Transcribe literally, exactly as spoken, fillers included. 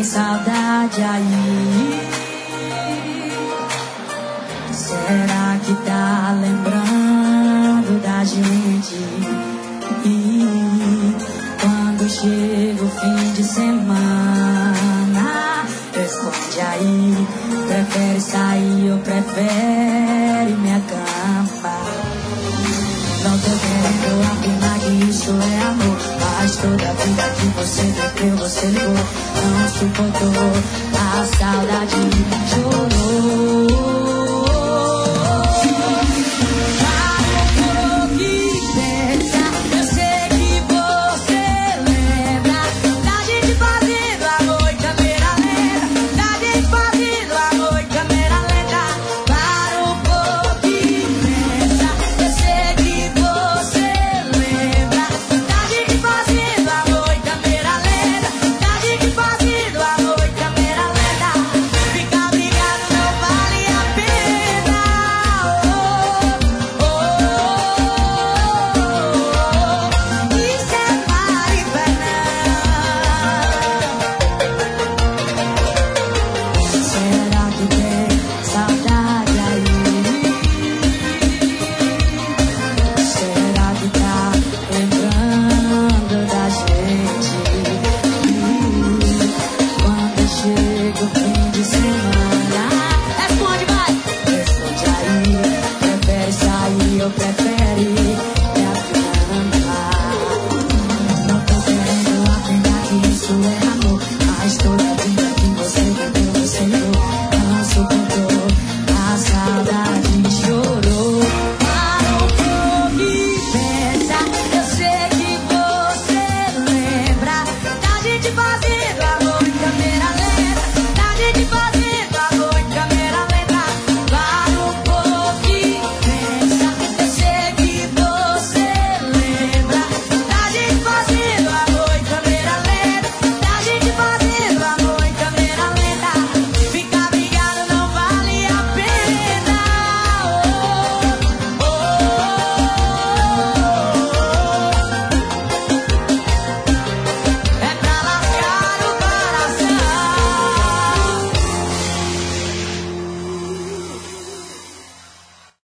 tem saudade aí? Será que tá lembrando da gente? E quando chega o fim de semana, responde aí. Prefere sair ou prefere me acampar? Não tô querendo afirmar que isso é amor, mas toda a vida que você bebeu, você ligou. Não suportou, a saudade chorou.